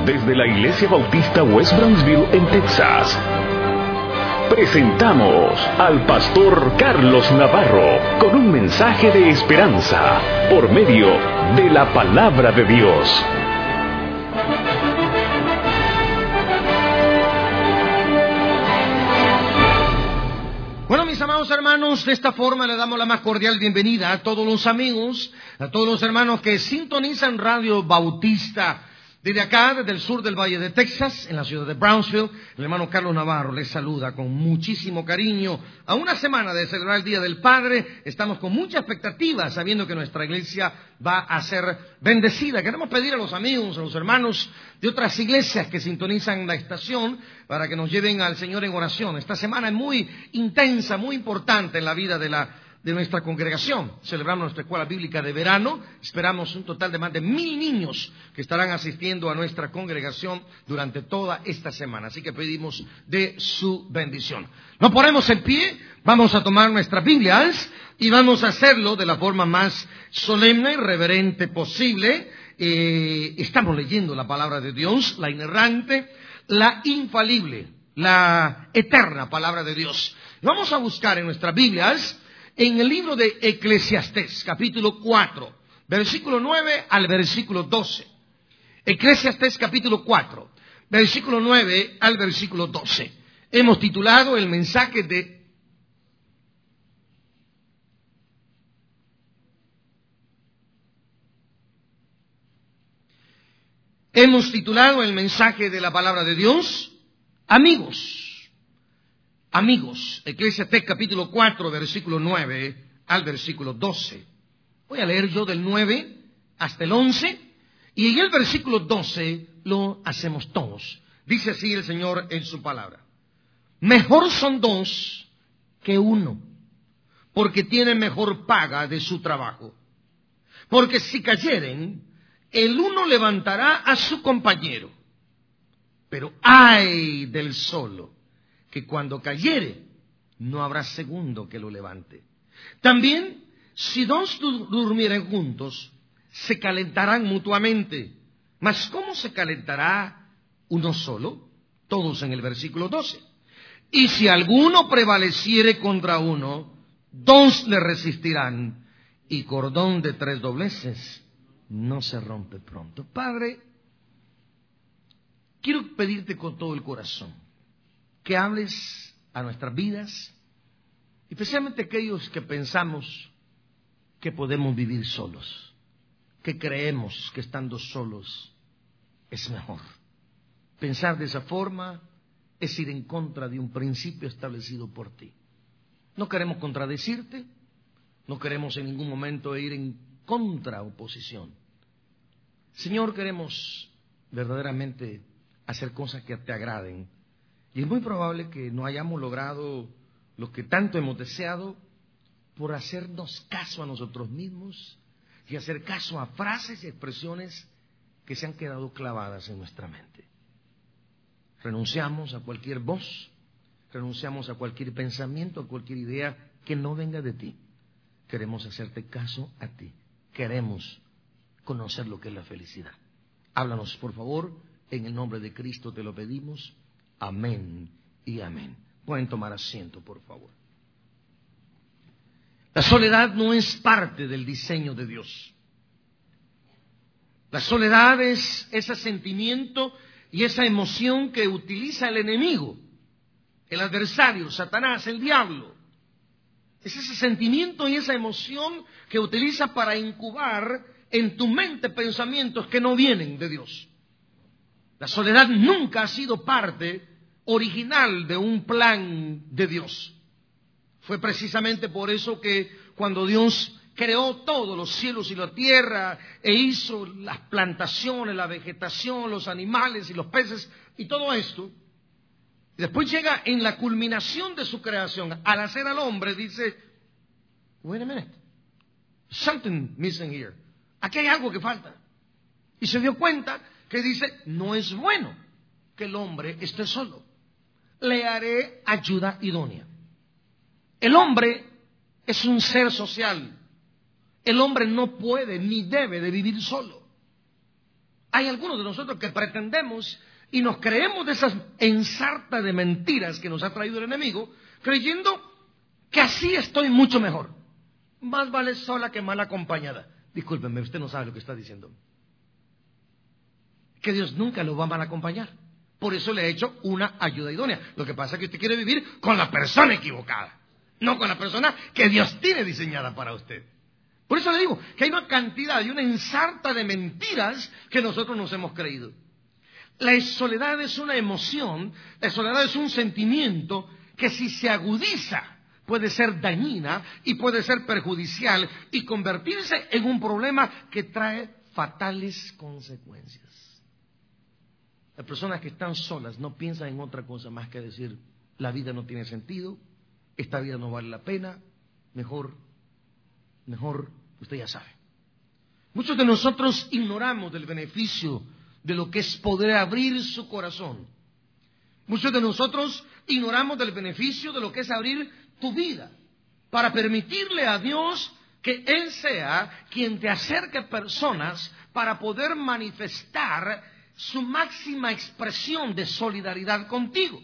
desde la Iglesia Bautista West Brownsville en Texas, presentamos al pastor Carlos Navarro con un mensaje de esperanza por medio de la palabra de Dios. Bueno, mis amados hermanos, de esta forma le damos la más cordial bienvenida a todos los amigos, a todos los hermanos que sintonizan Radio Bautista. Desde acá, desde el sur del Valle de Texas, en la ciudad de Brownsville, el hermano Carlos Navarro les saluda con muchísimo cariño. A una semana de celebrar el Día del Padre, estamos con mucha expectativa, sabiendo que nuestra iglesia va a ser bendecida. Queremos pedir a los amigos, a los hermanos de otras iglesias que sintonizan la estación, para que nos lleven al Señor en oración. Esta semana es muy intensa, muy importante en la vida de nuestra congregación. Celebramos nuestra escuela bíblica de verano. Esperamos un total de más de 1,000 niños que estarán asistiendo a nuestra congregación durante toda esta semana. Así que pedimos de su bendición. Nos ponemos en pie, vamos a tomar nuestras Biblias y vamos a hacerlo de la forma más solemne y reverente posible. Estamos leyendo la palabra de Dios, la inerrante, la infalible, la eterna palabra de Dios. Vamos a buscar en nuestras Biblias en el libro de Eclesiastés, capítulo 4, versículo 9 al versículo 12. Eclesiastés, capítulo 4, versículo 9 al versículo 12. Hemos titulado el mensaje de la palabra de Dios, amigos. Amigos, Eclesiastés capítulo 4, versículo 9 al versículo 12. Voy a leer yo del 9 hasta el 11, y en el versículo 12 lo hacemos todos. Dice así el Señor en su palabra: mejor son dos que uno, porque tienen mejor paga de su trabajo. Porque si cayeren, el uno levantará a su compañero. Pero ay del solo, que cuando cayere, no habrá segundo que lo levante. También, si dos durmieren juntos, se calentarán mutuamente. Mas ¿cómo se calentará uno solo? Todos en el versículo 12. Y si alguno prevaleciere contra uno, dos le resistirán, y cordón de 3 dobleces no se rompe pronto. Padre, quiero pedirte con todo el corazón que hables a nuestras vidas, especialmente aquellos que pensamos que podemos vivir solos, que creemos que estando solos es mejor. Pensar de esa forma es ir en contra de un principio establecido por ti. No queremos contradecirte, no queremos en ningún momento ir en contraoposición. Señor, queremos verdaderamente hacer cosas que te agraden. Y es muy probable que no hayamos logrado lo que tanto hemos deseado por hacernos caso a nosotros mismos y hacer caso a frases y expresiones que se han quedado clavadas en nuestra mente. Renunciamos a cualquier voz, renunciamos a cualquier pensamiento, a cualquier idea que no venga de ti. Queremos hacerte caso a ti. Queremos conocer lo que es la felicidad. Háblanos, por favor, en el nombre de Cristo te lo pedimos. Amén y amén. Pueden tomar asiento, por favor. La soledad no es parte del diseño de Dios. La soledad es ese sentimiento y esa emoción que utiliza el enemigo, el adversario, Satanás, el diablo. Es ese sentimiento y esa emoción que utiliza para incubar en tu mente pensamientos que no vienen de Dios. La soledad nunca ha sido parte original de un plan de Dios. Fue precisamente por eso que cuando Dios creó todo, los cielos y la tierra, e hizo las plantaciones, la vegetación, los animales y los peces y todo esto, y después llega en la culminación de su creación, al hacer al hombre, dice, wait a minute, something missing here. Aquí hay algo que falta. Y se dio cuenta que dice, no es bueno que el hombre esté solo. Le haré ayuda idónea. El hombre es un ser social. El hombre no puede ni debe de vivir solo. Hay algunos de nosotros que pretendemos y nos creemos de esas ensartas de mentiras que nos ha traído el enemigo, creyendo que así estoy mucho mejor. Más vale sola que mal acompañada. Discúlpeme, usted no sabe lo que está diciendo. Que Dios nunca lo va a mal acompañar. Por eso le ha hecho una ayuda idónea. Lo que pasa es que usted quiere vivir con la persona equivocada, no con la persona que Dios tiene diseñada para usted. Por eso le digo que hay una cantidad y una ensarta de mentiras que nosotros nos hemos creído. La soledad es una emoción, la soledad es un sentimiento que si se agudiza puede ser dañina y puede ser perjudicial y convertirse en un problema que trae fatales consecuencias. Las personas que están solas no piensan en otra cosa más que decir, la vida no tiene sentido, esta vida no vale la pena, mejor, usted ya sabe. Muchos de nosotros ignoramos del beneficio de lo que es poder abrir su corazón. Muchos de nosotros ignoramos del beneficio de lo que es abrir tu vida para permitirle a Dios que Él sea quien te acerque personas para poder manifestar su máxima expresión de solidaridad contigo.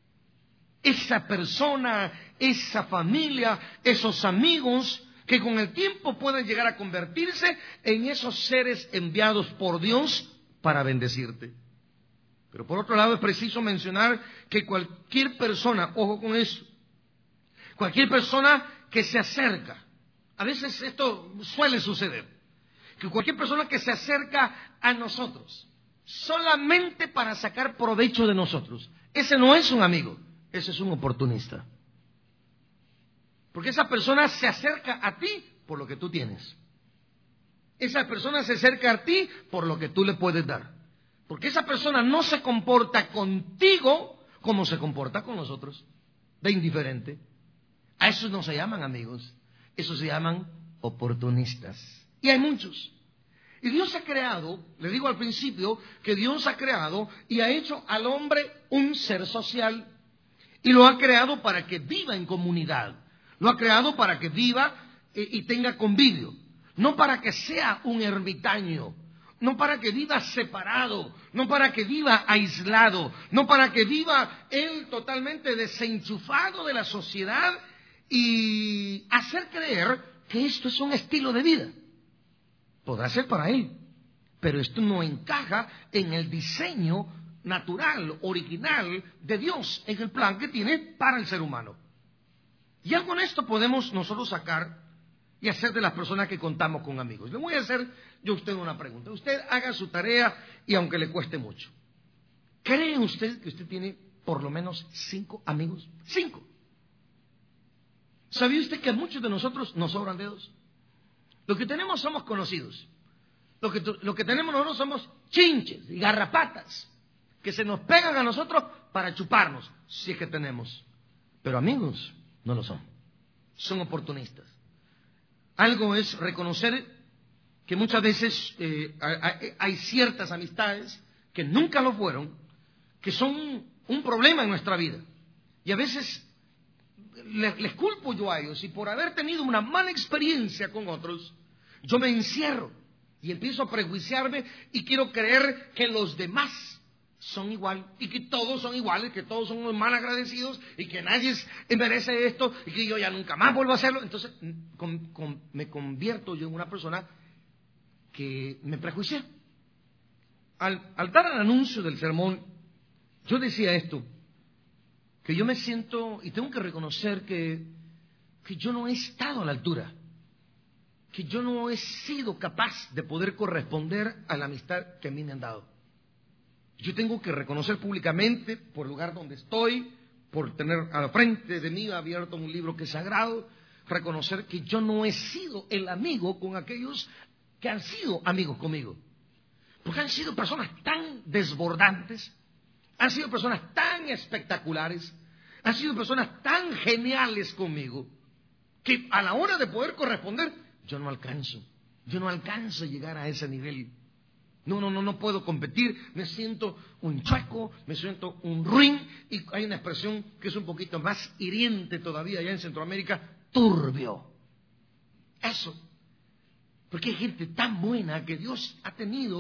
Esa persona, esa familia, esos amigos que con el tiempo pueden llegar a convertirse en esos seres enviados por Dios para bendecirte. Pero por otro lado es preciso mencionar que cualquier persona, ojo con eso, cualquier persona que se acerca, a veces esto suele suceder, que cualquier persona que se acerca a nosotros solamente para sacar provecho de nosotros, ese no es un amigo, ese es un oportunista. Porque esa persona se acerca a ti por lo que tú tienes. Esa persona se acerca a ti por lo que tú le puedes dar. Porque esa persona no se comporta contigo como se comporta con nosotros, de indiferente. A esos no se llaman amigos, esos se llaman oportunistas. Y hay muchos. Y Dios ha creado, le digo al principio, que Dios ha creado y ha hecho al hombre un ser social. Y lo ha creado para que viva en comunidad. Lo ha creado para que viva y tenga convivio. No para que sea un ermitaño. No para que viva separado. No para que viva aislado. No para que viva él totalmente desenchufado de la sociedad y hacer creer que esto es un estilo de vida. Podrá ser para él, pero esto no encaja en el diseño natural, original de Dios, en el plan que tiene para el ser humano. Ya con esto podemos nosotros sacar y hacer de las personas que contamos con amigos. Le voy a hacer yo a usted una pregunta. Usted haga su tarea y aunque le cueste mucho. ¿Cree usted que usted tiene por lo menos 5 amigos? 5. ¿Sabía usted que a muchos de nosotros nos sobran dedos? Lo que tenemos somos conocidos. Lo que tenemos nosotros somos chinches y garrapatas que se nos pegan a nosotros para chuparnos, si es que tenemos. Pero amigos no lo son. Son oportunistas. Algo es reconocer que muchas veces hay ciertas amistades que nunca lo fueron, que son un problema en nuestra vida. Y a veces les culpo yo a ellos, y por haber tenido una mala experiencia con otros, yo me encierro y empiezo a prejuiciarme y quiero creer que los demás son igual y que todos son iguales, que todos son unos mal agradecidos y que nadie merece esto y que yo ya nunca más vuelvo a hacerlo. Entonces me convierto yo en una persona que me prejuicié. Al dar el anuncio del sermón, yo decía esto, que yo me siento y tengo que reconocer que yo no he estado a la altura, que yo no he sido capaz de poder corresponder a la amistad que a mí me han dado. Yo tengo que reconocer públicamente, por el lugar donde estoy, por tener al frente de mí abierto un libro que es sagrado, reconocer que yo no he sido el amigo con aquellos que han sido amigos conmigo. Porque han sido personas tan desbordantes, han sido personas tan espectaculares, han sido personas tan geniales conmigo, que a la hora de poder corresponder, yo no alcanzo a llegar a ese nivel. No puedo competir, me siento un chueco, me siento un ruin, y hay una expresión que es un poquito más hiriente todavía allá en Centroamérica, turbio. Eso, porque hay gente tan buena que Dios ha tenido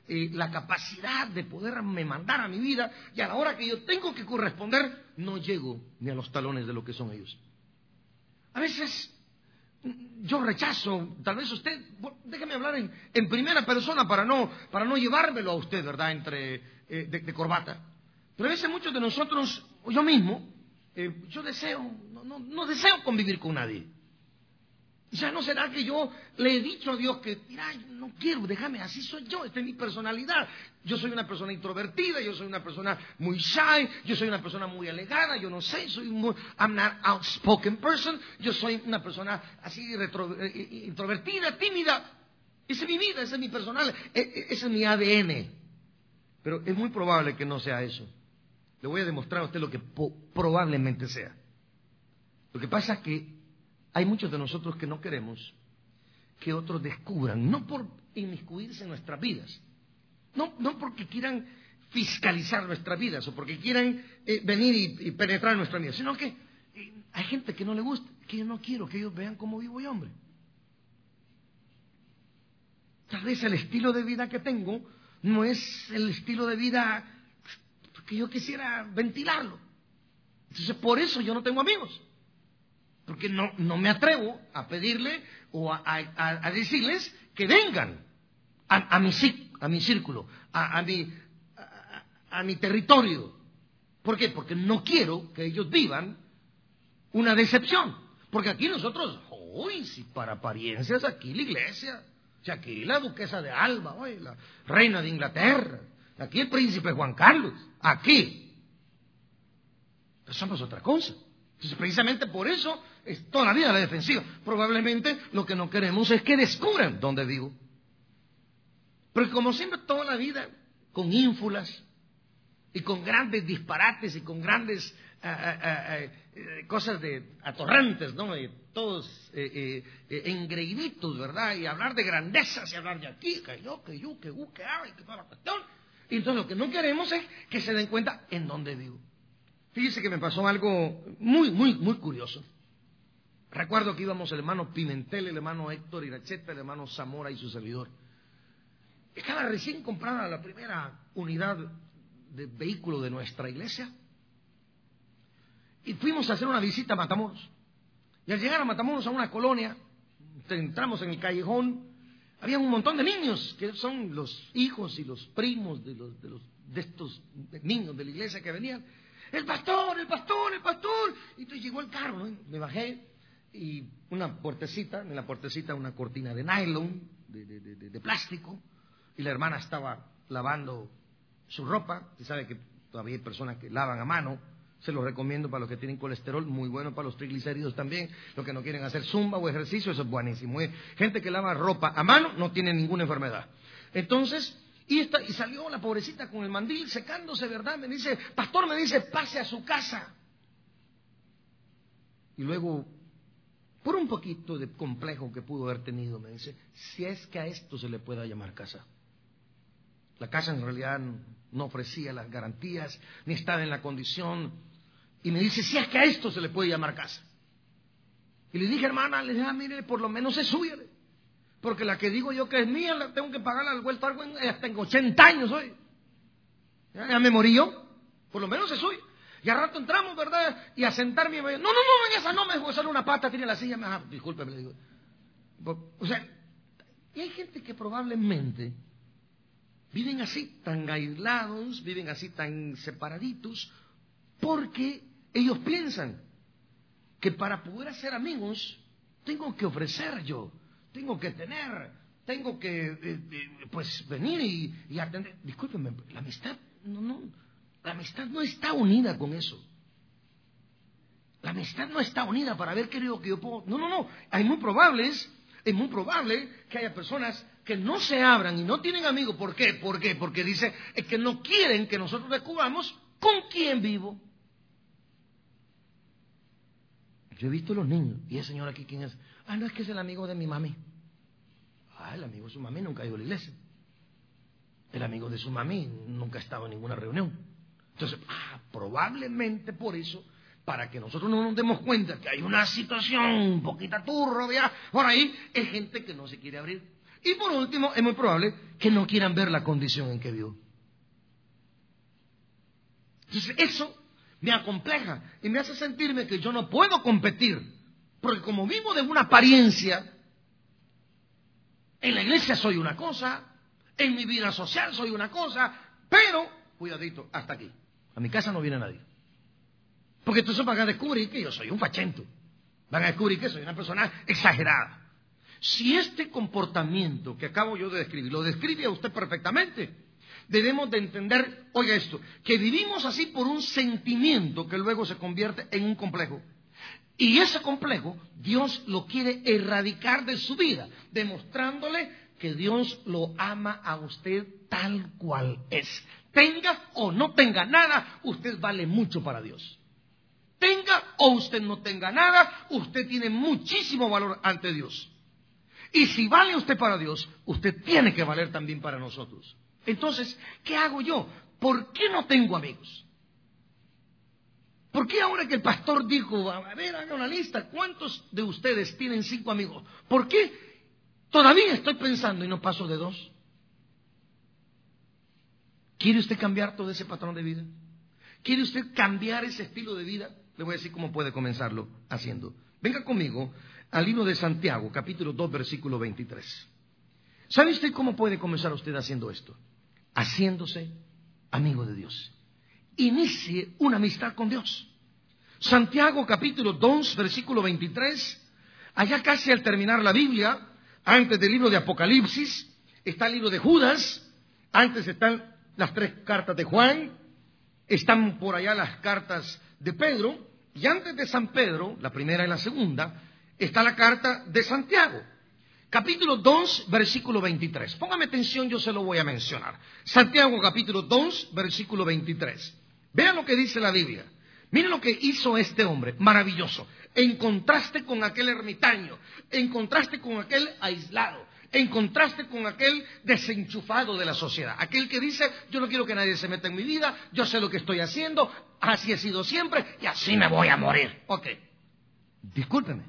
la capacidad de poderme mandar a mi vida, y a la hora que yo tengo que corresponder, no llego ni a los talones de lo que son ellos. A veces yo rechazo, tal vez usted, déjeme hablar en primera persona para no llevármelo a usted, ¿verdad?, de corbata. Pero a veces muchos de nosotros, yo mismo, yo no deseo convivir con nadie. O sea, ¿no será que yo le he dicho a Dios que, mira, no quiero, déjame, así soy yo, esta es mi personalidad? Yo soy una persona introvertida, yo soy una persona muy shy, yo soy una persona muy elegante, yo no sé, I'm not outspoken person, yo soy una persona así introvertida, tímida. Esa es mi vida, esa es mi personal, ese es mi ADN. Pero es muy probable que no sea eso. Le voy a demostrar a usted lo que probablemente sea. Lo que pasa es que hay muchos de nosotros que no queremos que otros descubran, no por inmiscuirse en nuestras vidas, no porque quieran fiscalizar nuestras vidas o porque quieran venir y penetrar nuestras vidas, sino que hay gente que no le gusta, que yo no quiero que ellos vean cómo vivo yo, hombre. Tal vez el estilo de vida que tengo no es el estilo de vida que yo quisiera ventilarlo. Entonces, por eso yo no tengo amigos. Porque no me atrevo a pedirle o a decirles que vengan a mi círculo, a mi territorio. ¿Por qué? Porque no quiero que ellos vivan una decepción. Porque aquí nosotros, si para apariencias, aquí la iglesia, o sea, aquí la duquesa de Alba, la reina de Inglaterra, aquí el príncipe Juan Carlos, aquí. Pero somos otra cosa. Entonces, precisamente por eso es toda la vida la defensiva. Probablemente lo que no queremos es que descubran dónde vivo. Pero como siempre toda la vida con ínfulas y con grandes disparates y con grandes cosas atorrantes, ¿no? Todos engreíditos, ¿verdad? Y hablar de grandezas y hablar de aquí, que yo, que hay, que toda la cuestión. Y entonces lo que no queremos es que se den cuenta en dónde vivo. Fíjese que me pasó algo muy, muy, muy curioso. Recuerdo que íbamos el hermano Pimentel, el hermano Héctor Iracheta, el hermano Zamora y su servidor. Estaba recién comprada la primera unidad de vehículo de nuestra iglesia. Y fuimos a hacer una visita a Matamoros. Y al llegar a Matamoros, a una colonia, entramos en el callejón, había un montón de niños, que son los hijos y los primos de estos niños de la iglesia que venían. El pastor. Y entonces llegó el carro, ¿no? Me bajé y en la puertecita una cortina de nylon, de plástico, y la hermana estaba lavando su ropa. Usted sabe que todavía hay personas que lavan a mano. Se los recomiendo para los que tienen colesterol, muy bueno para los triglicéridos también. Los que no quieren hacer zumba o ejercicio, eso es buenísimo. Gente que lava ropa a mano no tiene ninguna enfermedad. Entonces, y salió la pobrecita con el mandil secándose, ¿verdad? Me dice, pastor, pase a su casa. Y luego, por un poquito de complejo que pudo haber tenido, me dice, si es que a esto se le pueda llamar casa. La casa en realidad no ofrecía las garantías, ni estaba en la condición. Y me dice, si es que a esto se le puede llamar casa. Y le dije, hermana, mire, por lo menos es suya. Porque la que digo yo que es mía, la tengo que pagar al vuelto hasta en 80 años hoy. Ya me morí yo, por lo menos es suya. Y al rato entramos, ¿verdad? Y a sentarme, no, en esa no me dejó sale una pata, tiene la silla. Discúlpeme, le digo. O sea, y hay gente que probablemente viven así, tan aislados, viven así, tan separaditos, porque ellos piensan que para poder hacer amigos, tengo que ofrecer yo. Tengo que tener, tengo que, venir y atender. Discúlpeme, la amistad no está unida con eso. La amistad no está unida para ver qué digo que yo puedo. No. Es muy probable que haya personas que no se abran y no tienen amigos. ¿Por qué? Porque dice que no quieren que nosotros descubramos con quién vivo. Yo he visto los niños. ¿Y el señor aquí quién es? No, es que es el amigo de mi mami. El amigo de su mami nunca ha ido a la iglesia. El amigo de su mami nunca ha estado en ninguna reunión. Entonces, probablemente por eso, para que nosotros no nos demos cuenta que hay una situación un poquito turbia por ahí, es gente que no se quiere abrir. Y por último, es muy probable que no quieran ver la condición en que vivo. Entonces eso me acompleja y me hace sentirme que yo no puedo competir, porque como vivo de una apariencia, en la iglesia soy una cosa, en mi vida social soy una cosa, pero, cuidadito, hasta aquí. A mi casa no viene nadie. Porque entonces van a descubrir que yo soy un fachento. Van a descubrir que soy una persona exagerada. Si este comportamiento que acabo yo de describir, lo describe a usted perfectamente, debemos de entender, oiga esto, que vivimos así por un sentimiento que luego se convierte en un complejo. Y ese complejo, Dios lo quiere erradicar de su vida, demostrándole que Dios lo ama a usted tal cual es. Tenga o no tenga nada, usted vale mucho para Dios. Tenga o usted no tenga nada, usted tiene muchísimo valor ante Dios. Y si vale usted para Dios, usted tiene que valer también para nosotros. Entonces, ¿qué hago yo? ¿Por qué no tengo amigos? ¿Por qué ahora que el pastor dijo, a ver, haga una lista, ¿cuántos de ustedes tienen 5 amigos? ¿Por qué todavía estoy pensando y no paso de 2? ¿Quiere usted cambiar todo ese patrón de vida? ¿Quiere usted cambiar ese estilo de vida? Le voy a decir cómo puede comenzarlo haciendo. Venga conmigo al libro de Santiago, capítulo 2, versículo 23. ¿Sabe usted cómo puede comenzar usted haciendo esto? Haciéndose amigo de Dios. Inicie una amistad con Dios. Santiago capítulo 2, versículo 23, allá casi al terminar la Biblia, antes del libro de Apocalipsis, está el libro de Judas, antes están las 3 cartas de Juan, están por allá las cartas de Pedro, y antes de San Pedro, la primera y la segunda, está la carta de Santiago. Capítulo 2, versículo 23. Póngame atención, yo se lo voy a mencionar. Santiago capítulo 2, versículo 23. Vean lo que dice la Biblia. Miren lo que hizo este hombre, maravilloso. En contraste con aquel ermitaño, en contraste con aquel aislado, en contraste con aquel desenchufado de la sociedad. Aquel que dice, yo no quiero que nadie se meta en mi vida, yo sé lo que estoy haciendo, así he sido siempre y así me voy a morir. Ok, discúlpeme.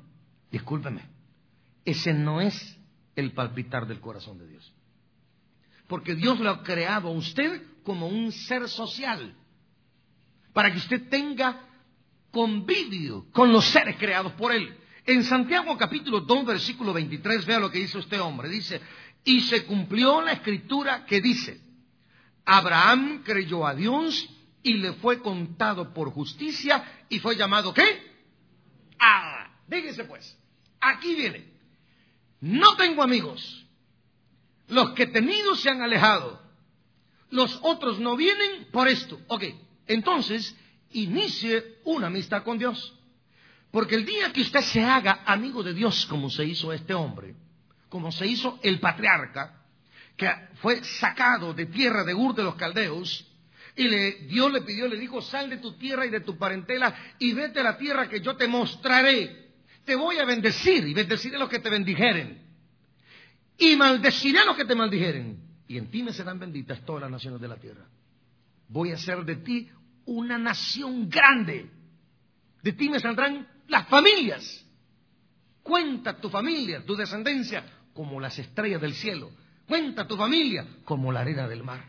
Ese no es el palpitar del corazón de Dios. Porque Dios lo ha creado a usted como un ser social, para que usted tenga convivio con los seres creados por Él. En Santiago capítulo 2, versículo 23, vea lo que hizo este hombre. Dice, y se cumplió la escritura que dice, Abraham creyó a Dios y le fue contado por justicia y fue llamado, ¿qué? Fíjese pues, aquí viene. No tengo amigos. Los que he tenido se han alejado. Los otros no vienen por esto. Ok, entonces, inicie una amistad con Dios. Porque el día que usted se haga amigo de Dios, como se hizo este hombre, como se hizo el patriarca, que fue sacado de tierra de Ur de los Caldeos, y Dios le pidió, le dijo, sal de tu tierra y de tu parentela y vete a la tierra que yo te mostraré. Te voy a bendecir y bendeciré a los que te bendijeren. Y maldeciré a los que te maldijeren. Y en ti me serán benditas todas las naciones de la tierra. Voy a hacer de ti una nación grande. De ti me saldrán las familias. Cuenta tu familia, tu descendencia, como las estrellas del cielo. Cuenta tu familia como la arena del mar.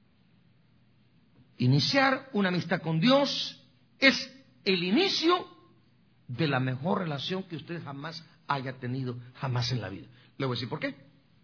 Iniciar una amistad con Dios es el inicio de la mejor relación que usted jamás haya tenido, jamás en la vida. Le voy a decir por qué.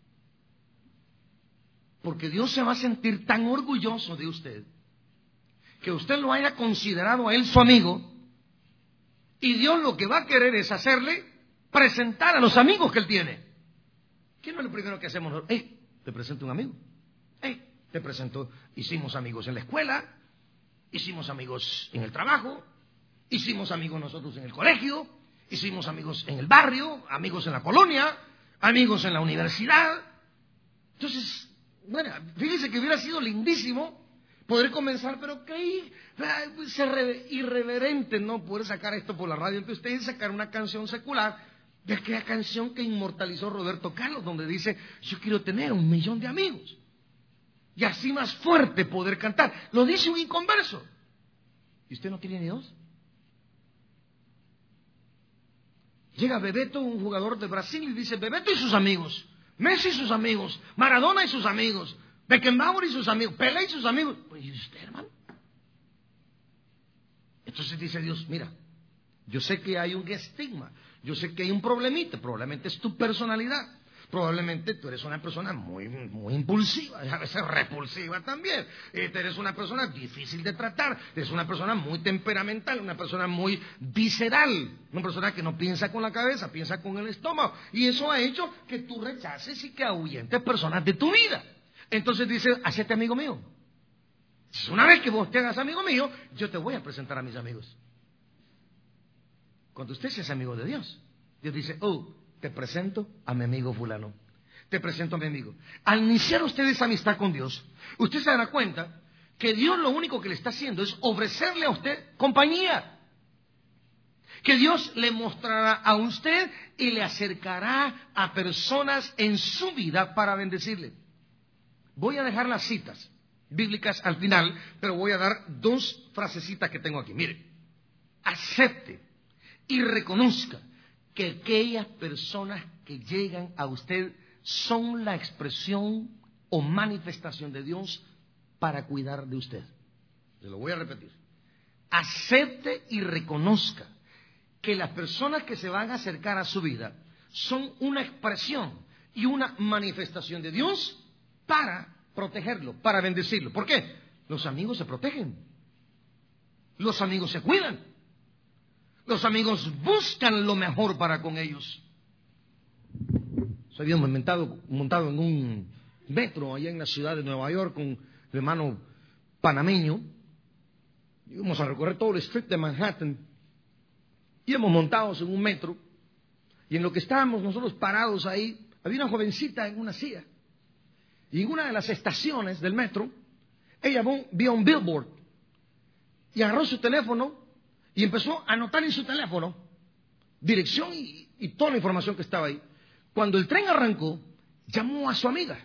Porque Dios se va a sentir tan orgulloso de usted, que usted lo haya considerado a Él su amigo, y Dios lo que va a querer es hacerle presentar a los amigos que Él tiene. ¿Qué no es lo primero que hacemos? Te presento un amigo. Te presento, hicimos amigos en la escuela, hicimos amigos en el trabajo, hicimos amigos nosotros en el colegio, hicimos amigos en el barrio, amigos en la colonia, amigos en la universidad. Entonces, bueno, fíjese que hubiera sido lindísimo poder comenzar, pero que irreverente no poder sacar esto por la radio entre ustedes y sacar una canción secular de aquella canción que inmortalizó Roberto Carlos, donde dice, yo quiero tener 1 millón de amigos. Y así más fuerte poder cantar. Lo dice un inconverso. ¿Y usted no tiene ni 2? Llega Bebeto, un jugador de Brasil, y dice, Bebeto y sus amigos. Messi y sus amigos, Maradona y sus amigos, Beckenbauer y sus amigos, Pelé y sus amigos. Pues, ¿y usted, hermano? Entonces dice Dios, mira, yo sé que hay un estigma, yo sé que hay un problemita, probablemente es tu personalidad. Probablemente tú eres una persona muy impulsiva, y a veces repulsiva también. Eres una persona difícil de tratar, eres una persona muy temperamental, una persona muy visceral, una persona que no piensa con la cabeza, piensa con el estómago. Y eso ha hecho que tú rechaces y que ahuyentes personas de tu vida. Entonces dice, hacete amigo mío. Una vez que vos te hagas amigo mío, yo te voy a presentar a mis amigos. Cuando usted se hace amigo de Dios, Dios dice, te presento a mi amigo fulano. Te presento a mi amigo. Al iniciar usted esa amistad con Dios, usted se dará cuenta que Dios lo único que le está haciendo es ofrecerle a usted compañía. Que Dios le mostrará a usted y le acercará a personas en su vida para bendecirle. Voy a dejar las citas bíblicas al final, pero voy a dar 2 frasecitas que tengo aquí. Mire, acepte y reconozca que aquellas personas que llegan a usted son la expresión o manifestación de Dios para cuidar de usted. Se lo voy a repetir. Acepte y reconozca que las personas que se van a acercar a su vida son una expresión y una manifestación de Dios para protegerlo, para bendecirlo. ¿Por qué? Los amigos se protegen. Los amigos se cuidan. Los amigos buscan lo mejor para con ellos. Habíamos montado en un metro allá en la ciudad de Nueva York con el hermano panameño. Íbamos a recorrer todo el strip de Manhattan. Íbamos montados en un metro. Y en lo que estábamos nosotros parados ahí, había una jovencita en una silla. Y en una de las estaciones del metro, ella vio un billboard. Y agarró su teléfono y empezó a anotar en su teléfono dirección y toda la información que estaba ahí. Cuando el tren arrancó, llamó a su amiga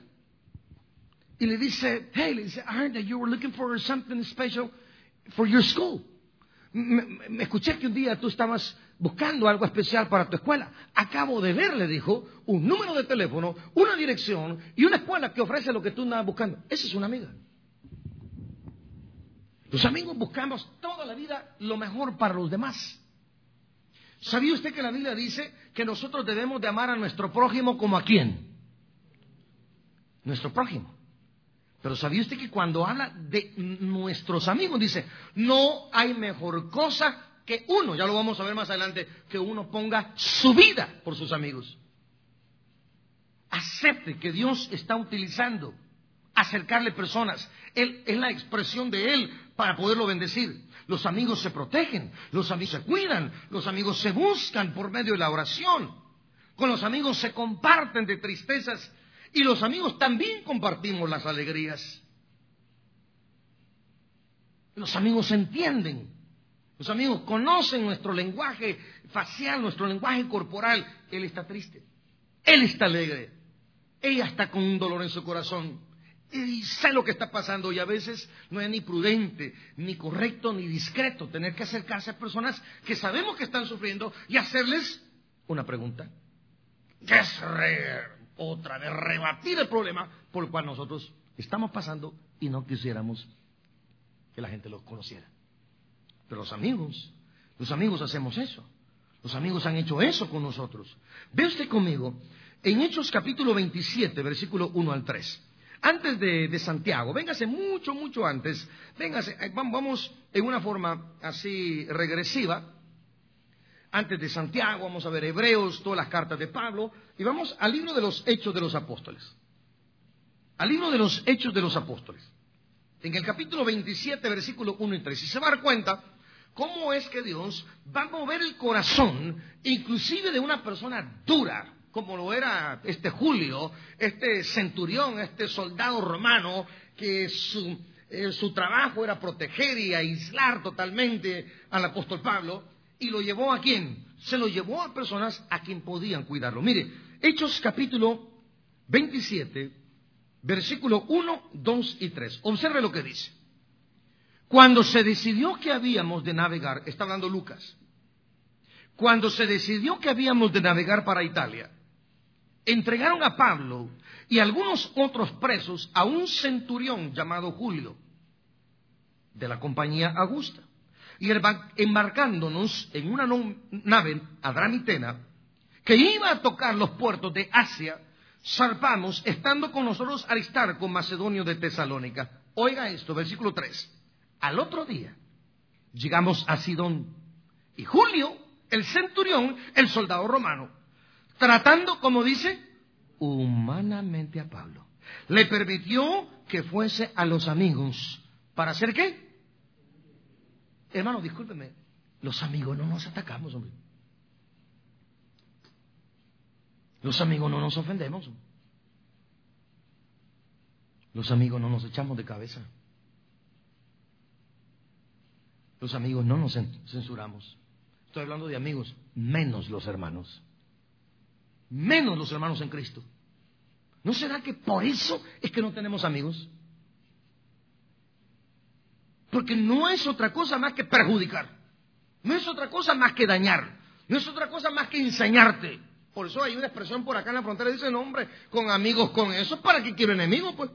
y le dice, I heard that you were looking for something special for your school. Me escuché que un día tú estabas buscando algo especial para tu escuela. Acabo de ver, le dijo, un número de teléfono, una dirección y una escuela que ofrece lo que tú andabas buscando. Esa es una amiga. Los amigos buscamos toda la vida lo mejor para los demás. ¿Sabía usted que la Biblia dice que nosotros debemos de amar a nuestro prójimo como a quién? Nuestro prójimo. Pero ¿sabía usted que cuando habla de nuestros amigos dice, no hay mejor cosa que uno, ya lo vamos a ver más adelante, que uno ponga su vida por sus amigos? Acepte que Dios está utilizando acercarle personas. Él es la expresión de Él para poderlo bendecir. Los amigos se protegen, los amigos se cuidan, los amigos se buscan por medio de la oración. Con los amigos se comparten de tristezas y los amigos también compartimos las alegrías. Los amigos entienden, los amigos conocen nuestro lenguaje facial, nuestro lenguaje corporal. Él está triste, él está alegre, ella está con un dolor en su corazón. Y sé lo que está pasando y a veces no es ni prudente, ni correcto, ni discreto tener que acercarse a personas que sabemos que están sufriendo y hacerles una pregunta. Otra vez rebatir el problema por el cual nosotros estamos pasando y no quisiéramos que la gente lo conociera. Pero los amigos hacemos eso. Los amigos han hecho eso con nosotros. Ve usted conmigo en Hechos capítulo 27, versículo 1 al 3. Antes de Santiago, véngase mucho antes, vamos en una forma así regresiva. Antes de Santiago, vamos a ver Hebreos, todas las cartas de Pablo, y vamos al libro de los Hechos de los Apóstoles. Al libro de los Hechos de los Apóstoles. En el capítulo 27, versículo 1 y 3. Y se va a dar cuenta cómo es que Dios va a mover el corazón, inclusive de una persona dura, como lo era Julio, este centurión, este soldado romano, que su trabajo era proteger y aislar totalmente al apóstol Pablo, y lo llevó ¿a quién? Se lo llevó a personas a quien podían cuidarlo. Mire, Hechos capítulo 27, versículo 1, 2 y 3. Observe lo que dice. Cuando se decidió que habíamos de navegar, está hablando Lucas, cuando se decidió que habíamos de navegar para Italia, entregaron a Pablo y algunos otros presos a un centurión llamado Julio, de la compañía Augusta. Y embarcándonos en una nave adramitena que iba a tocar los puertos de Asia, zarpamos, estando con nosotros Aristarco, macedonio de Tesalónica. Oiga esto, versículo 3. Al otro día llegamos a Sidón, y Julio, el centurión, el soldado romano, tratando, como dice, humanamente a Pablo, le permitió que fuese a los amigos. ¿Para hacer qué? Hermano, discúlpeme, los amigos no nos atacamos, hombre. Los amigos no nos ofendemos. Los amigos no nos echamos de cabeza. Los amigos no nos censuramos. Estoy hablando de amigos, menos los hermanos. Menos los hermanos en Cristo. ¿No será que por eso es que no tenemos amigos? Porque no es otra cosa más que perjudicar. No es otra cosa más que dañar. No es otra cosa más que enseñarte. Por eso hay una expresión por acá en la frontera, dice, no hombre, con amigos con eso, ¿para qué quiero enemigos? Pues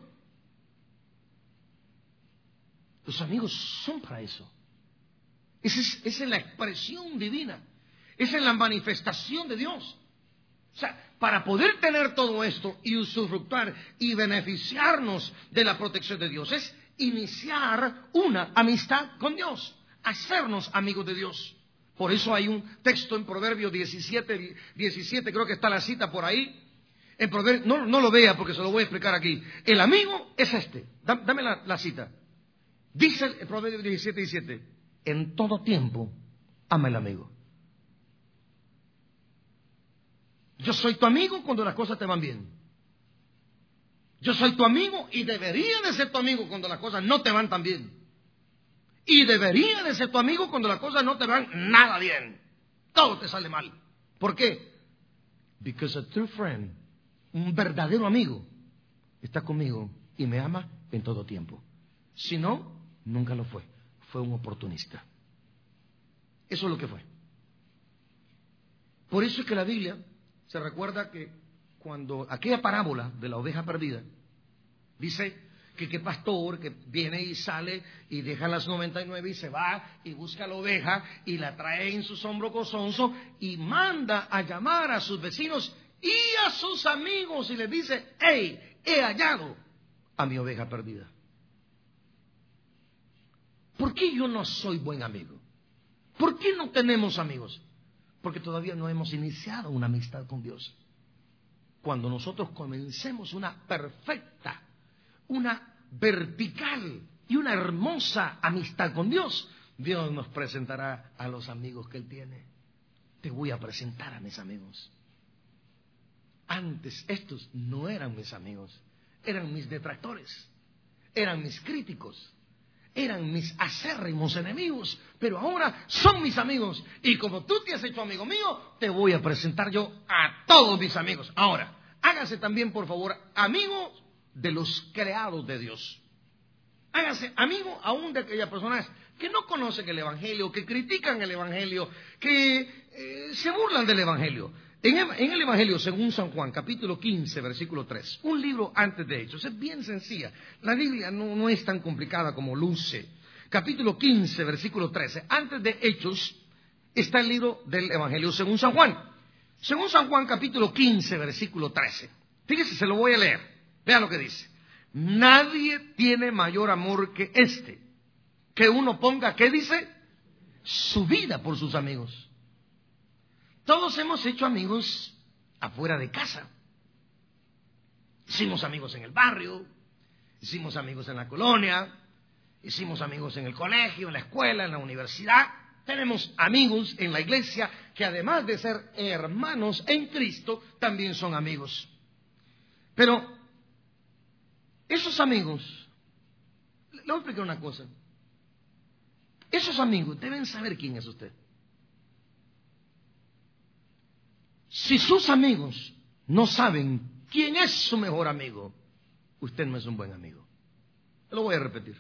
los amigos son para eso. Esa es la expresión divina. Esa es la manifestación de Dios. O sea, para poder tener todo esto y usufructuar y beneficiarnos de la protección de Dios, es iniciar una amistad con Dios, hacernos amigos de Dios. Por eso hay un texto en Proverbios 17, creo que está la cita por ahí. En Proverbios, no lo vea porque se lo voy a explicar aquí. El amigo es este. Dame la cita. Dice el Proverbios 17, en todo tiempo ama el amigo. Yo soy tu amigo cuando las cosas te van bien. Yo soy tu amigo y debería de ser tu amigo cuando las cosas no te van tan bien. Y debería de ser tu amigo cuando las cosas no te van nada bien. Todo te sale mal. ¿Por qué? Because a true friend, un verdadero amigo, está conmigo y me ama en todo tiempo. Si no, nunca lo fue. Fue un oportunista. Eso es lo que fue. Por eso es que la Biblia se recuerda que cuando aquella parábola de la oveja perdida, dice que qué pastor que viene y sale y deja las 99 y se va y busca la oveja y la trae en su hombro gozonzo y manda a llamar a sus vecinos y a sus amigos y les dice, hey, he hallado a mi oveja perdida. ¿Por qué yo no soy buen amigo? ¿Por qué no tenemos amigos? Porque todavía no hemos iniciado una amistad con Dios. Cuando nosotros comencemos una perfecta, una vertical y una hermosa amistad con Dios, Dios nos presentará a los amigos que Él tiene. Te voy a presentar a mis amigos. Antes estos no eran mis amigos, eran mis detractores, eran mis críticos, eran mis acérrimos enemigos, pero ahora son mis amigos. Y como tú te has hecho amigo mío, te voy a presentar yo a todos mis amigos. Ahora, hágase también, por favor, amigo de los creados de Dios. Hágase amigo aún de aquellas personas que no conocen el Evangelio, que critican el Evangelio, que se burlan del Evangelio. En el Evangelio, según San Juan, capítulo 15, versículo 3, un libro antes de Hechos, es bien sencilla. La Biblia no es tan complicada como luce. Capítulo 15, versículo 13, antes de Hechos, está el libro del Evangelio según San Juan. Según San Juan, capítulo 15, versículo 13. Fíjese, se lo voy a leer. Vean lo que dice. Nadie tiene mayor amor que este, que uno ponga, ¿qué dice? Su vida por sus amigos. Todos hemos hecho amigos afuera de casa. Hicimos amigos en el barrio, hicimos amigos en la colonia, hicimos amigos en el colegio, en la escuela, en la universidad. Tenemos amigos en la iglesia que además de ser hermanos en Cristo, también son amigos. Pero esos amigos, le voy a explicar una cosa. Esos amigos deben saber quién es usted. Si sus amigos no saben quién es su mejor amigo, usted no es un buen amigo. Lo voy a repetir.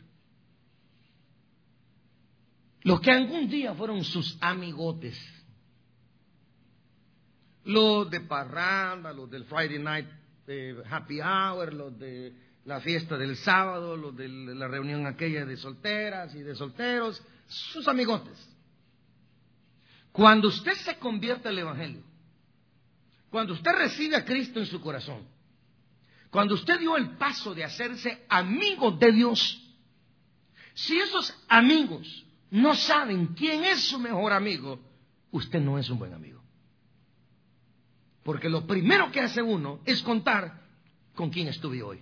Los que algún día fueron sus amigotes, Los de parranda, los del Friday Night Happy Hour, los de la fiesta del sábado, los de la reunión aquella de solteras y de solteros, sus amigotes. Cuando usted se convierte al Evangelio, cuando usted recibe a Cristo en su corazón, cuando usted dio el paso de hacerse amigo de Dios, si esos amigos no saben quién es su mejor amigo, usted no es un buen amigo. Porque lo primero que hace uno es contar con quién estuve hoy.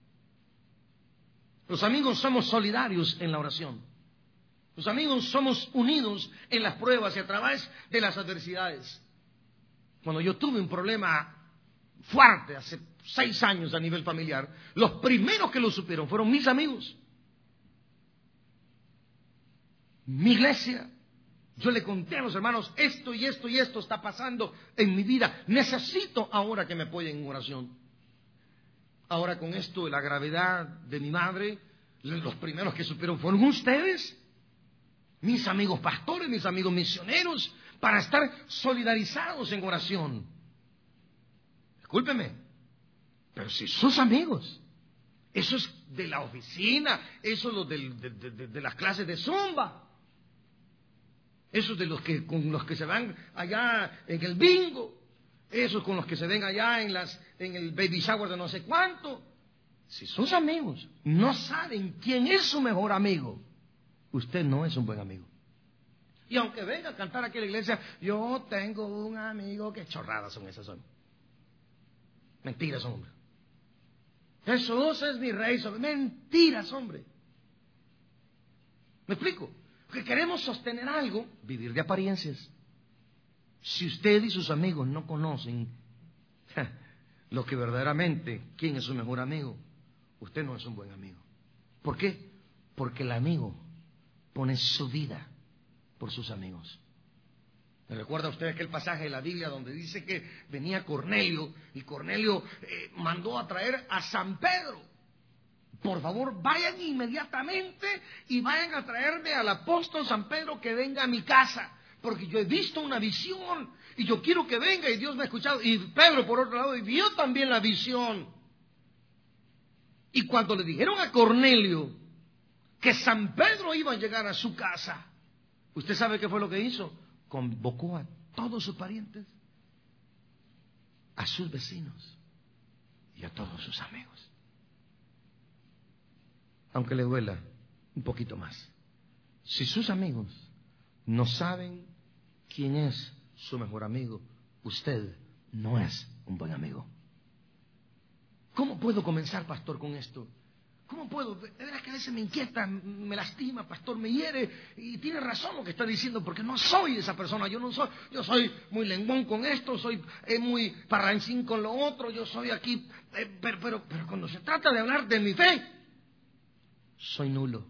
Los amigos somos solidarios en la oración. Los amigos somos unidos en las pruebas y a través de las adversidades. Cuando yo tuve un problema fuerte hace 6 años a nivel familiar, los primeros que lo supieron fueron mis amigos. Mi iglesia. Yo le conté a los hermanos, esto y esto y esto está pasando en mi vida. Necesito ahora que me apoyen en oración. Ahora con esto de la gravedad de mi madre, los primeros que supieron fueron ustedes, mis amigos pastores, mis amigos misioneros, para estar solidarizados en oración. Discúlpeme, pero si sus amigos, esos de la oficina, esos de las clases de Zumba, esos de los que con los que se van allá en el bingo, esos con los que se ven allá en el baby shower de no sé cuánto. Si sus amigos no saben quién es su mejor amigo, usted no es un buen amigo. Y aunque venga a cantar aquí en la iglesia, yo tengo un amigo, qué chorradas son esas, son. Mentiras, hombre. Jesús es mi rey, mentiras, hombre. ¿Me explico? Porque queremos sostener algo, vivir de apariencias. Si usted y sus amigos no conocen lo que verdaderamente, quién es su mejor amigo, usted no es un buen amigo. ¿Por qué? Porque el amigo pone su vida por sus amigos. ¿Me recuerda usted aquel pasaje de la Biblia donde dice que venía Cornelio y Cornelio mandó a traer a San Pedro? Por favor, vayan inmediatamente y vayan a traerme al apóstol San Pedro que venga a mi casa, porque yo he visto una visión y yo quiero que venga y Dios me ha escuchado. Y Pedro, por otro lado, vio también la visión. Y cuando le dijeron a Cornelio que San Pedro iba a llegar a su casa, ¿usted sabe qué fue lo que hizo? Convocó a todos sus parientes, a sus vecinos y a todos sus amigos. Aunque le duela un poquito más. Si sus amigos no saben quién es su mejor amigo, usted no es un buen amigo. ¿Cómo puedo comenzar, pastor, con esto? ¿Cómo puedo? De verdad que a veces me inquieta, me lastima, pastor, me hiere. Y tiene razón lo que está diciendo, porque no soy esa persona. Yo soy muy lenguón con esto, soy muy parrancín con lo otro, yo soy aquí. Pero cuando se trata de hablar de mi fe, soy nulo.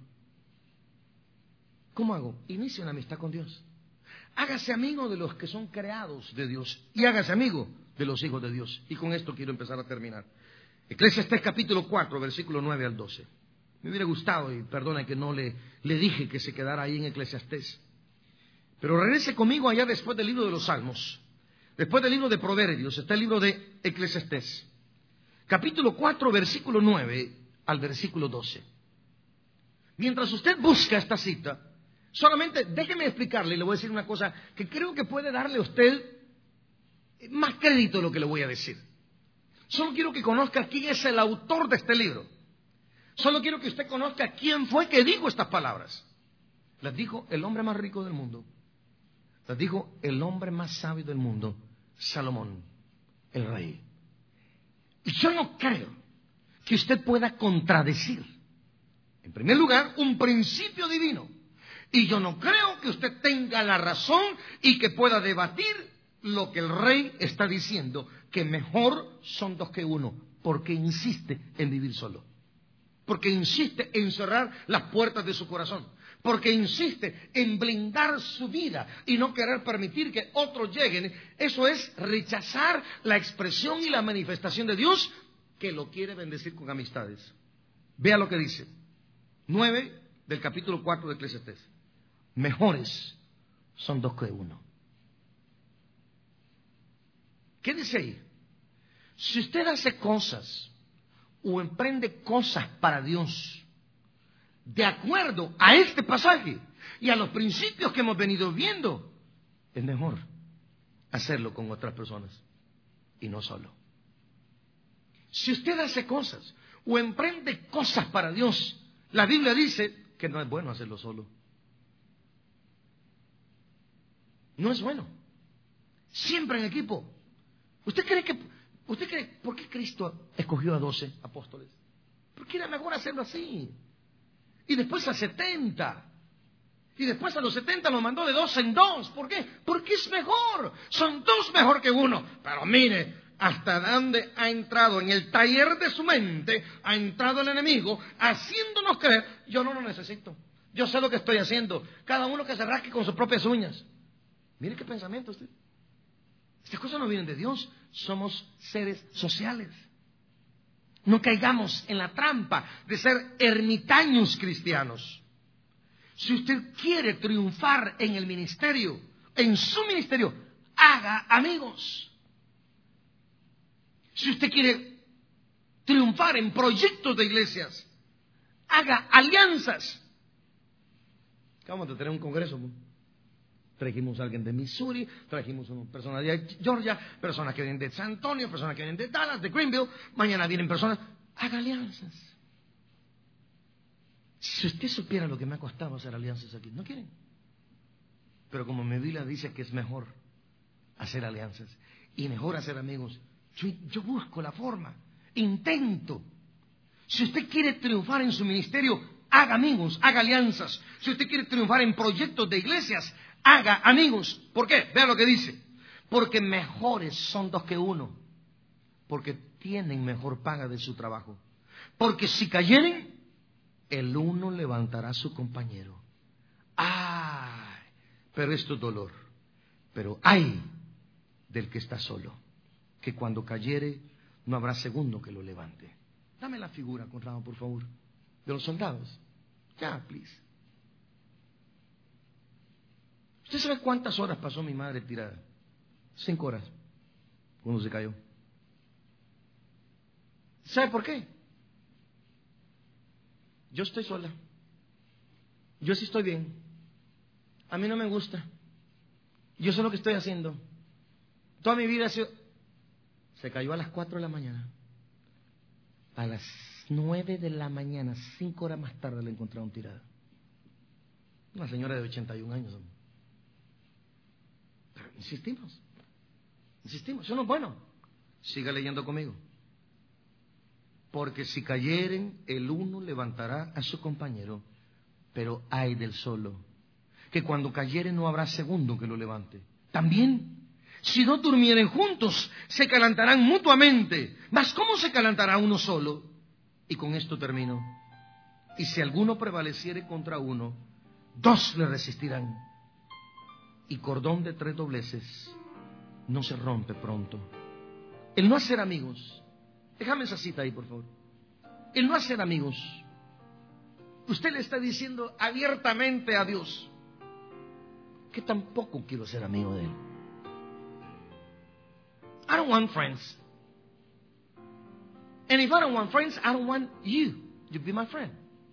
¿Cómo hago? Inicie una amistad con Dios. Hágase amigo de los que son creados de Dios y hágase amigo de los hijos de Dios. Y con esto quiero empezar a terminar. Eclesiastés capítulo 4, versículo 9 al 12. Me hubiera gustado, y perdona que no le dije que se quedara ahí en Eclesiastés. Pero regrese conmigo allá después del libro de los Salmos. Después del libro de Proverbios está el libro de Eclesiastés. Capítulo 4, versículo 9 al versículo 12. Mientras usted busca esta cita, solamente déjeme explicarle, y le voy a decir una cosa que creo que puede darle a usted más crédito de lo que le voy a decir. Solo quiero que conozca quién es el autor de este libro. Solo quiero que usted conozca quién fue que dijo estas palabras. Las dijo el hombre más rico del mundo. Las dijo el hombre más sabio del mundo, Salomón, el rey. Y yo no creo que usted pueda contradecir, en primer lugar, un principio divino. Y yo no creo que usted tenga la razón y que pueda debatir lo que el rey está diciendo, que mejor son dos que uno, porque insiste en vivir solo. Porque insiste en cerrar las puertas de su corazón. Porque insiste en blindar su vida y no querer permitir que otros lleguen. Eso es rechazar la expresión y la manifestación de Dios que lo quiere bendecir con amistades. Vea lo que dice. 9 del capítulo 4 de Eclesiastés. Mejores son dos que uno. ¿Qué dice ahí? Si usted hace cosas o emprende cosas para Dios, de acuerdo a este pasaje y a los principios que hemos venido viendo, es mejor hacerlo con otras personas y no solo. Si usted hace cosas o emprende cosas para Dios, la Biblia dice que no es bueno hacerlo solo. No es bueno. Siempre en equipo. ¿Usted cree por qué Cristo escogió a 12 apóstoles? Porque era mejor hacerlo así. Y después a 70. Y después a los 70 los mandó de 2 en 2. ¿Por qué? Porque es mejor. Son 2 mejor que 1. Pero mire, hasta dónde ha entrado en el taller de su mente, ha entrado el enemigo, haciéndonos creer, yo no lo necesito. Yo sé lo que estoy haciendo. Cada uno que se rasque con sus propias uñas. Mire qué pensamiento usted. Estas cosas no vienen de Dios. Somos seres sociales. No caigamos en la trampa de ser ermitaños cristianos. Si usted quiere triunfar en el ministerio, en su ministerio, haga amigos. Si usted quiere triunfar en proyectos de iglesias, haga alianzas. Acabamos de tener un congreso. Trajimos a alguien de Missouri, trajimos una persona de Georgia, personas que vienen de San Antonio, personas que vienen de Dallas, de Greenville. Mañana vienen personas. Haga alianzas. Si usted supiera lo que me ha costado hacer alianzas aquí, no quieren. Pero como mi Biblia dice que es mejor hacer alianzas y mejor hacer amigos, yo busco la forma, intento. Si usted quiere triunfar en su ministerio, haga amigos, haga alianzas. Si usted quiere triunfar en proyectos de iglesias, haga amigos. ¿Por qué? Vea lo que dice. Porque mejores son 2 que 1. Porque tienen mejor paga de su trabajo. Porque si cayeren, el uno levantará a su compañero. ¡Ay! Pero esto es dolor. Pero ¡ay! Del que está solo, que cuando cayere no habrá segundo que lo levante. Dame la figura, Conrado, por favor, de los soldados. Ya, please. ¿Usted sabe cuántas horas pasó mi madre tirada? 5 horas, cuando se cayó. ¿Sabe por qué? Yo estoy sola. Yo sí estoy bien. A mí no me gusta. Yo sé lo que estoy haciendo. Toda mi vida ha sido... Se cayó a las 4 de la mañana. A las 9 de la mañana, 5 horas más tarde, la encontraron tirada. Una señora de 81 años. Pero insistimos. Eso no es bueno. Siga leyendo conmigo. Porque si cayeren, el uno levantará a su compañero, pero ay del solo, que cuando cayere no habrá segundo que lo levante. También, si no durmieren juntos, se calentarán mutuamente. Mas ¿cómo se calentará uno solo? Y con esto termino. Y si alguno prevaleciere contra uno, 2 le resistirán. Y cordón de 3 dobleces no se rompe pronto. El no hacer amigos. Déjame esa cita ahí, por favor. El no hacer amigos. Usted le está diciendo abiertamente a Dios que tampoco quiero ser amigo de Él. I don't want friends. And if I don't want friends, I don't want you. You be my friend.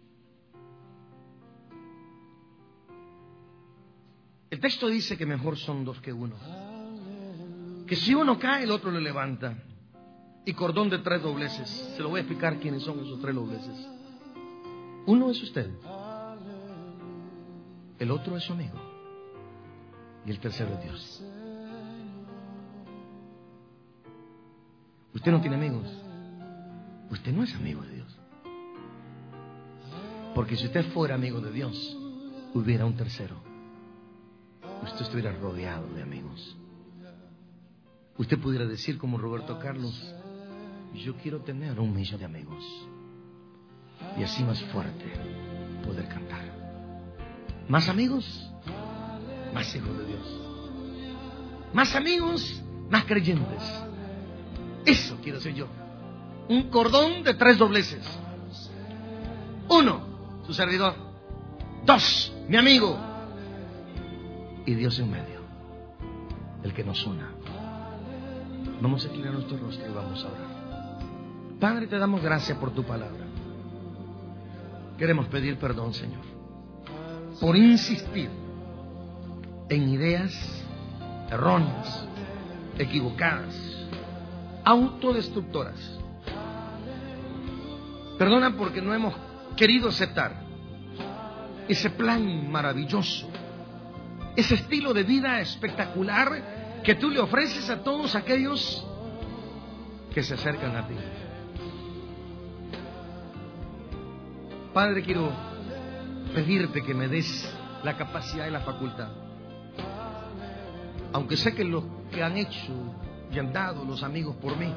El texto dice que mejor son 2 que 1. Que si uno cae, el otro lo levanta. Y cordón de 3 dobleces. Se lo voy a explicar quiénes son esos 3 dobleces. Uno es usted. El otro es su amigo. Y el tercero es Dios. Usted no tiene amigos. Usted no es amigo de Dios. Porque si usted fuera amigo de Dios, hubiera un tercero. Usted estuviera rodeado de amigos. Usted pudiera decir como Roberto Carlos: yo quiero tener 1,000,000 de amigos. Y así más fuerte poder cantar. Más amigos, más hijos de Dios. Más amigos, más creyentes. Eso quiero ser yo. Un cordón de 3 dobleces. 1, su servidor. 2, mi amigo. Y Dios en medio, el que nos una. Vamos a inclinar nuestro rostro y vamos a orar. Padre, te damos gracias por tu palabra. Queremos pedir perdón, Señor, por insistir en ideas erróneas, equivocadas, autodestructoras. Perdona porque no hemos querido aceptar ese plan maravilloso, ese estilo de vida espectacular que tú le ofreces a todos aquellos que se acercan a ti. Padre, quiero pedirte que me des la capacidad y la facultad, aunque sé que lo que han hecho y han dado los amigos por mí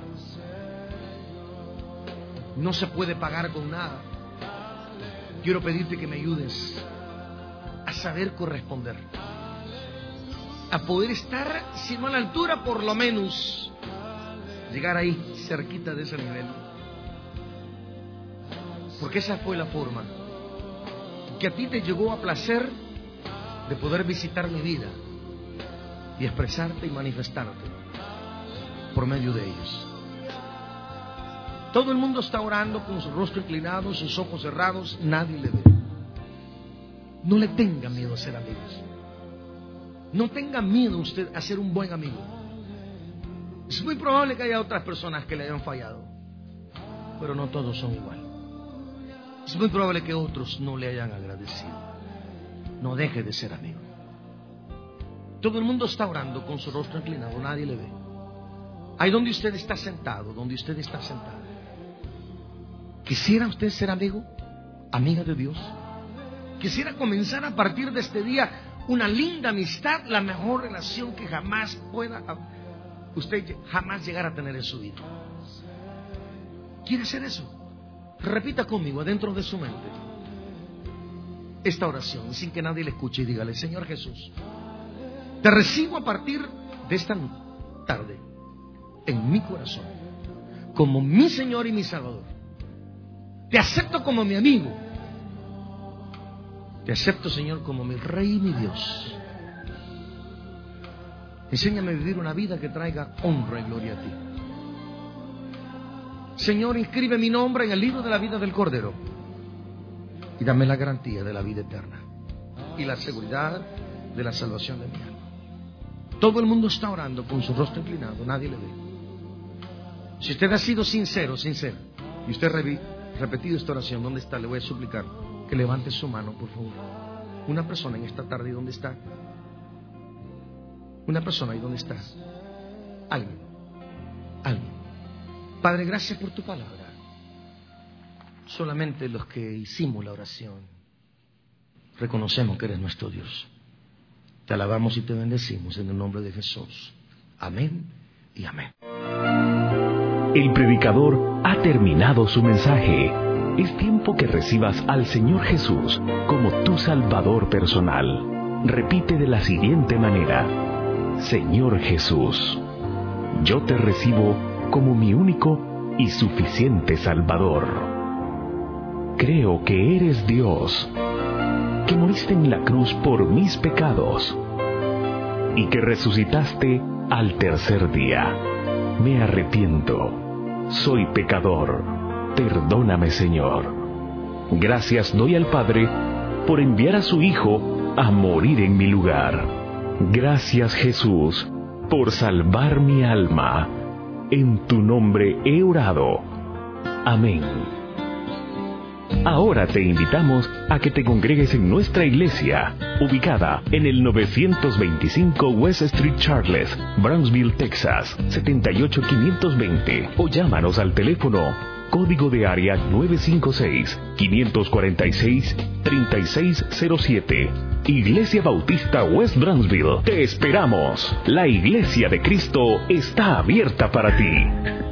no se puede pagar con nada. Quiero pedirte que me ayudes a saber corresponder, a poder estar, si no a la altura, por lo menos llegar ahí, cerquita de ese nivel. Porque esa fue la forma que a ti te llegó a placer de poder visitar mi vida y expresarte y manifestarte por medio de ellos. Todo el mundo está orando con su rostro inclinado, sus ojos cerrados, nadie le ve. No le tenga miedo a ser amigos. No tenga miedo usted a ser un buen amigo. Es muy probable que haya otras personas que le hayan fallado, pero no todos son igual. Es muy probable que otros no le hayan agradecido. No deje de ser amigo. Todo el mundo está orando con su rostro inclinado, nadie le ve. Ahí donde usted está sentado, donde usted está sentado. ¿Quisiera usted ser amigo, amiga de Dios? ¿Quisiera comenzar a partir de este día una linda amistad, la mejor relación que jamás pueda usted jamás llegar a tener en su vida? ¿Quiere hacer eso? Repita conmigo adentro de su mente esta oración sin que nadie le escuche y dígale: Señor Jesús, te recibo a partir de esta tarde en mi corazón como mi Señor y mi Salvador. Te acepto como mi amigo. Te acepto, Señor, como mi Rey y mi Dios. Enséñame a vivir una vida que traiga honra y gloria a ti. Señor, inscribe mi nombre en el libro de la vida del Cordero y dame la garantía de la vida eterna y la seguridad de la salvación de mi alma. Todo el mundo está orando con su rostro inclinado, nadie le ve. Si usted ha sido sincero y usted ha repetido esta oración, ¿dónde está? Le voy a suplicar que levante su mano, por favor. Una persona en esta tarde, ¿dónde está? Una persona, ¿y dónde está? Alguien. Padre, gracias por tu palabra. Solamente los que hicimos la oración reconocemos que eres nuestro Dios. Te alabamos y te bendecimos en el nombre de Jesús. Amén y amén. El predicador ha terminado su mensaje. Es tiempo que recibas al Señor Jesús como tu Salvador personal. Repite de la siguiente manera: Señor Jesús, yo te recibo como mi único y suficiente Salvador. Creo que eres Dios, que moriste en la cruz por mis pecados y que resucitaste al tercer día. Me arrepiento, soy pecador, perdóname, Señor. Gracias doy al Padre por enviar a su Hijo a morir en mi lugar. Gracias, Jesús, por salvar mi alma. En tu nombre he orado. Amén. Ahora te invitamos a que te congregues en nuestra iglesia, ubicada en el 925 West Street Charles, Brownsville, Texas, 78520, o llámanos al teléfono código de área 956-546-3607. Iglesia Bautista West Brownsville. Te esperamos. La Iglesia de Cristo está abierta para ti.